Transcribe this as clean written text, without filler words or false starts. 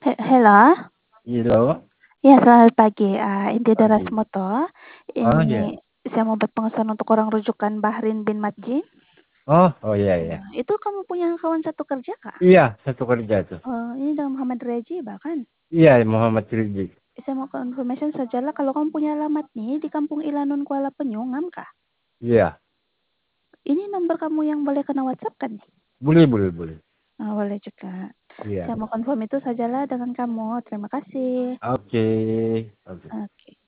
Halo? Halo, Ya, selamat pagi. Inti Daras pagi. Moto. Oh Ini ya. saya mau buat pemesanan untuk orang rujukan Bahrin bin Madji. Oh iya ya. Itu kamu punya kawan satu kerja, Kak? Iya, satu kerja tuh. Ini dengan Muhammad Reji, bahkan. Iya, Muhammad Rizki. Saya mau confirmation sajalah kalau kamu punya alamat nih di Kampung Ilanun Kuala Penyungam, Kak. Iya, Ini nomor kamu yang boleh kena WhatsApp kan nih? boleh. Boleh juga. Iya. Saya mau confirm itu sajalah dengan kamu. Terima kasih. Oke. Oke. Oke.